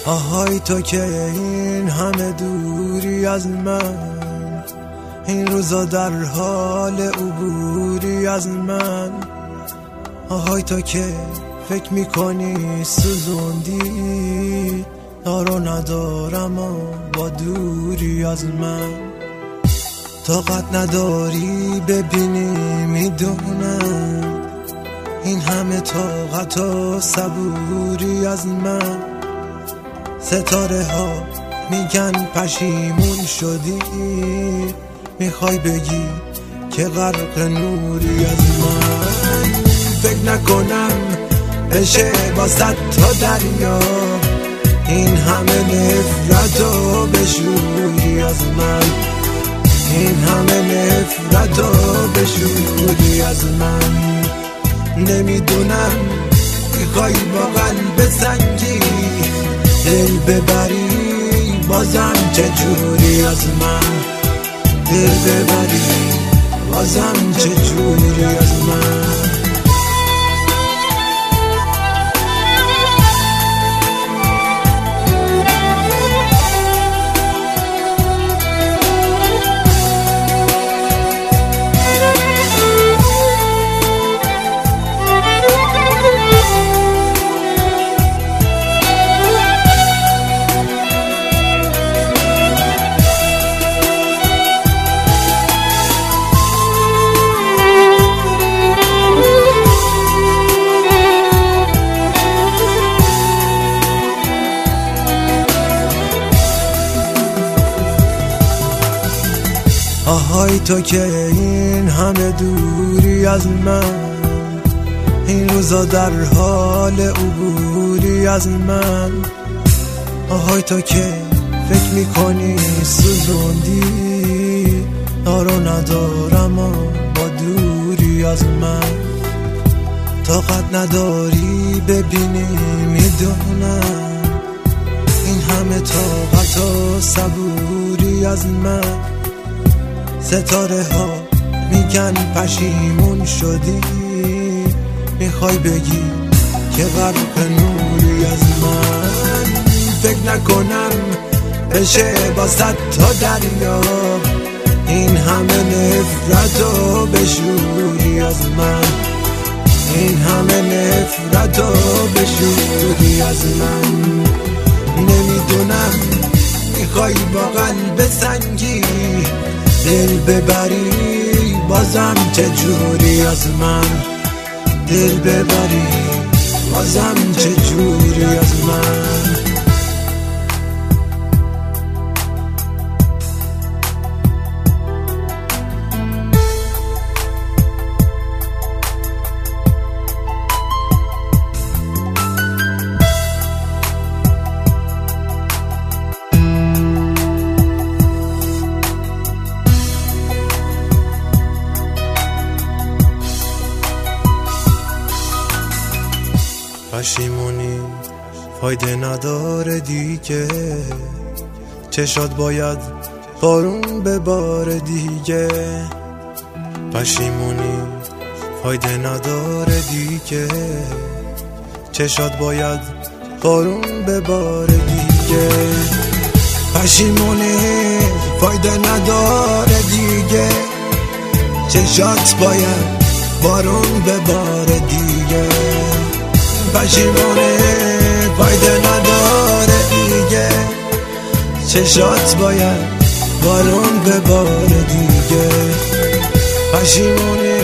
آهای تو که این همه دوری از من، این روزا در حال عبوری از من. آهای تو که فکر میکنی سوزوندی، دارو ندارم و با دوری از من. طاقت نداری ببینی میدونم، این همه طاقت و صبوری از من. ستاره ها میگن پشیمون شدی، میخوای بگی که غرق نوری از من. فکر نکنم بشه با صد تا دریا، این همه نفرت و بشوری از من، این همه نفرت و بشوری از من. نمیدونم میخوای با قلب سنگی دل ببری، بازم چجوری از من دل ببری، بازم چجوری از من. آهای تو که این همه دوری از من، این روزا در حال عبوری از من. آهای تو که فکر میکنی سوزوندی، دارو ندارم و با دوری از من. طاقت نداری ببینی میدونم، این همه طاقت و صبوری از من. ستاره ها میگن پشیمون شدی، میخوای بگی که غرق نوری از من. فکر نکنم بشه با صد تا دریا، این همه نفرت و بشوری از من، این همه نفرت و بشوری از من. نمیدونم میخوای با قلب سنگی دل ببری، بازم چجوری از من دل ببری، بازم چجوری از من. پشیمونی فایده نداره دیگه، چشات باید بارون بباره دیگه. پشیمونی فایده نداره دیگه، چشات باید بارون بباره دیگه. پشیمونی فایده نداره دیگه، چشات باید بارون بباره دیگه. پشیمونه فایده نداره دیگه، چشات باید بارون بباره دیگه. پشیمونه